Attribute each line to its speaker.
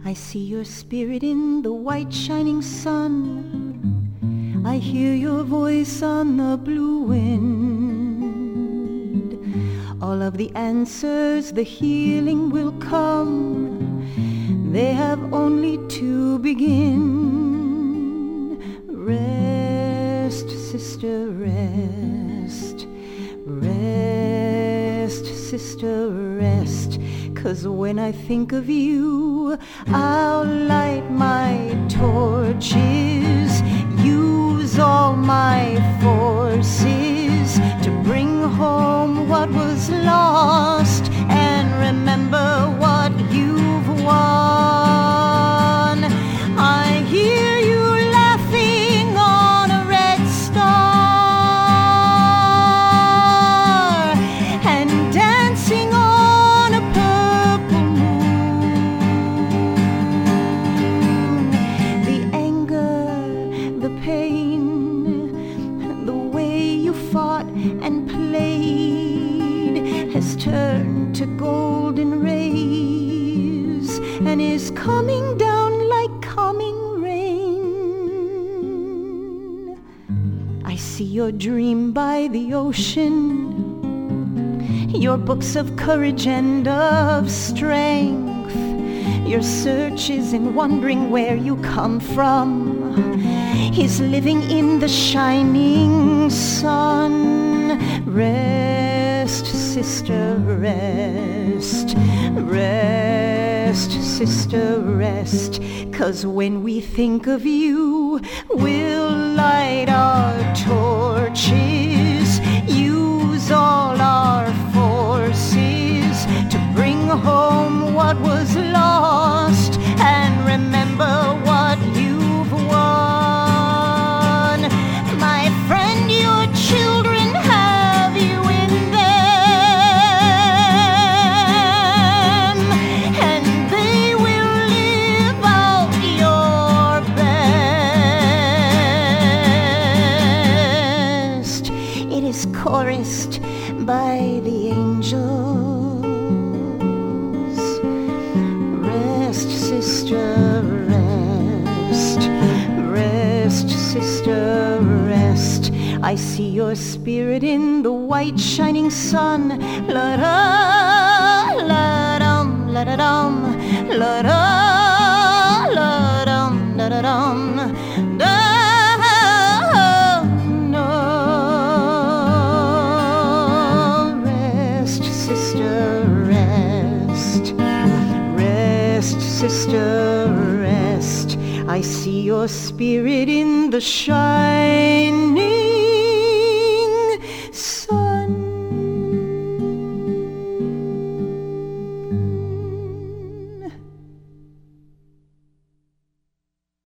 Speaker 1: I see your spirit in the white shining sun. I hear your voice on the blue wind. All of the answers, the healing will come. They have only to begin. Rest, sister, rest. Rest, sister, rest. 'Cause when I think of you, I'll light my torches, use all my forces to bring home what was lost and remember what you've won. I hear you laughing on a red star and dancing on a purple moon. The anger, the pain, the way you fought and played has turned to golden rays and is coming down like coming rain. I see your dream by the ocean, your books of courage and of strength, your searches in wondering where you come from, is living in the shining sun. Rest, sister, rest. Rest, sister, rest. 'Cause when we think of you, we'll light our torches, use all our forces to bring home what was lost and remember what you've won. My friend, your children have you in them, and they will live out your best. It is chorused by the angels. Rest, sister, rest. Rest, sister, rest. I see your spirit in the white shining sun. La-da, la-dum, la-da-dum, la-da, la-dum, la-da-dum, da. Sister, rest. I see your spirit in the shining